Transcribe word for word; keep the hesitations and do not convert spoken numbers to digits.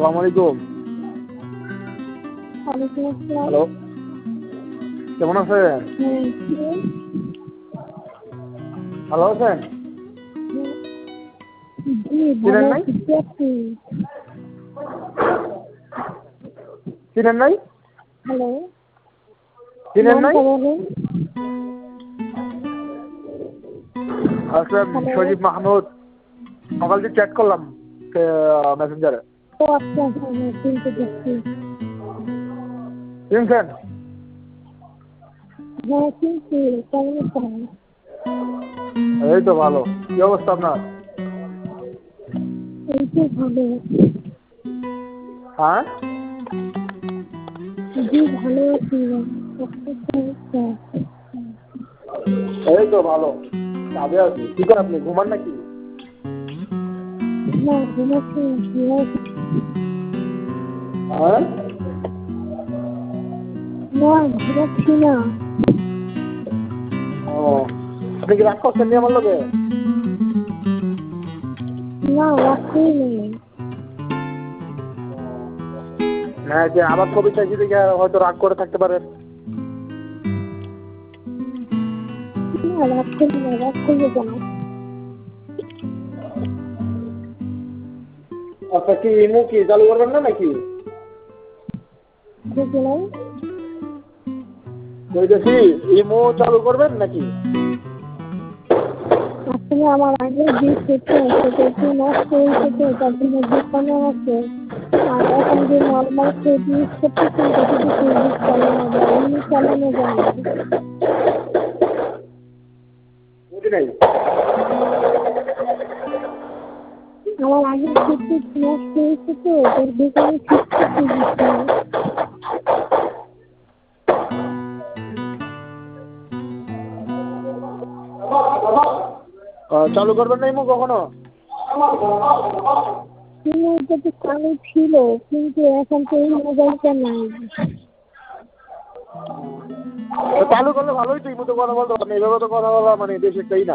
আসসালামু আলাইকুম। ওয়ালাইকুম আসসালাম। হ্যালো, কেমন আছেন? হ্যাঁ, কে? ভালো আছেন? হ্যাঁ, জি চিনেন ভালো নাই? আছি। কে আপনি? চিনেন নাই? হ্যালো, চিনেন নাই? নামটা বলেন। আসলাম হ্যালো। সজীব মাহমুদ। সকাল থেকে চ্যাট করলাম মেসেঞ্জারে। ও আচ্ছা, হ্যাঁ হ্যাঁ চিনতে পারছি। চিনছেন? হ্যাঁ চিনছি। কেমন আছেন? এই তো ভালো। কি অবস্থা আপনার? এই তো ভালো। হ্যাঁ? জি ভালো আছি। আপনার কি অবস্থা? এই তো ভালো। কাজে আছি। কি করেন আপনি? ঘুমান নাকি? না ঘুমাচ্ছি না, ঘুমাচ্ছি। হ্যাঁ? না ঘুমাচ্ছি না। ও, আপনি কি রাগ করছেন নি আমার লগে? না রাখতেই নেই। হ্যাঁ, যে আবার কবিতা চাইছি দেখে হয়তো রাগ করে থাকতে পারেন। না রাগ করি না, রাগ করবো কেন? আচ্ছা, কি ইমু কি চালু করবেন না নাকি? বুঝলেন? বলতেছি ইমো চালু করবেন নাকি? আসলে আমার আগে যে সেটটা সেটা একটু নষ্ট হয়েছে তো তার জন্য দোকানে আছে। আর এখন যে নর্মাল সেট ইউজ করতেছি এটা শুধু ফেসবুক চালানো যায়, এমনি চালানো যায় না। বুঝি নাই। আমার আগের সেটটা নষ্ট হয়েছে তো তার দোকানে ঠিক করতে দিচ্ছি। চালু করবেন না ইমো কখনো? কিন্তু এটা তো চালু ছিল কিন্তু এখন তো এই মোবাইলটা নাই। চালু করলে ভালোই তো, ইমো তো কথা বলতে পারেন, এইভাবে তো কথা বলা মানে দেশের তাই না।